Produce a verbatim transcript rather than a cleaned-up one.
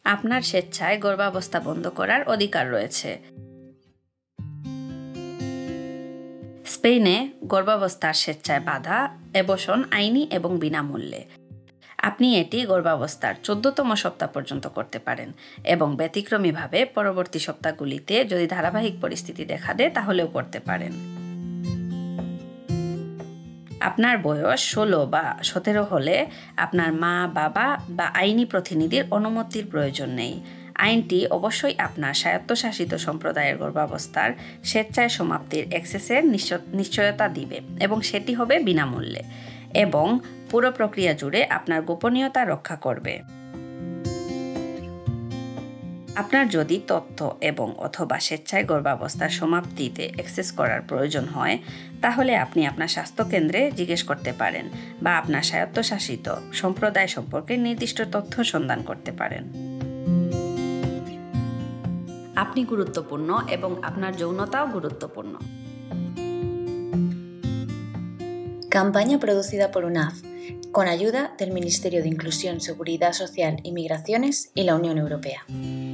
আপনার স্বেচ্ছায় গর্ভাবস্থা বন্ধ করার অধিকার রয়েছে। স্পেনে গর্ভাবস্থার স্বেচ্ছায় বাধা অ্যাবর্শন আইনি এবং বিনামূল্যে। আপনি এটি গর্ভাবস্থার চোদ্দতম সপ্তাহ পর্যন্ত করতে পারেন এবং ব্যতিক্রমীভাবে পরবর্তী সপ্তাহগুলিতে যদি ধারাবাহিক পরিস্থিতি দেখা দেয় তাহলেও করতে পারেন। আপনার বয়স ষোলো বা সতেরো হলে আপনার মা, বাবা বা আইনি প্রতিনিধির অনুমতির প্রয়োজন নেই। আইনটি অবশ্যই আপনার স্বায়ত্তশাসিত সম্প্রদায়ের গর্ভাবস্থার স্বেচ্ছায় সমাপ্তির অ্যাক্সেসের নিশ্চয়তা দিবে এবং সেটি হবে বিনামূল্যে এবং পুরো প্রক্রিয়া জুড়ে আপনার গোপনীয়তা রক্ষা করবে। আপনার যদি তথ্য এবং অথবা স্বেচ্ছায় গর্ভাবস্থার সমাপ্তিতে অ্যাক্সেস করার প্রয়োজন হয় তাহলে আপনি আপনার স্বাস্থ্যকেন্দ্রে জিজ্ঞেস করতে পারেন বা আপনার স্বায়ত্তশাসিত সম্প্রদায় সম্পর্কে নির্দিষ্ট তথ্য সন্ধান করতে পারেন। আপনি গুরুত্বপূর্ণ এবং আপনার যৌনতাও গুরুত্বপূর্ণ। Campaña producida por U N A F, con ayuda del Ministerio de Inclusión, Seguridad Social y Migraciones y la Unión Europea.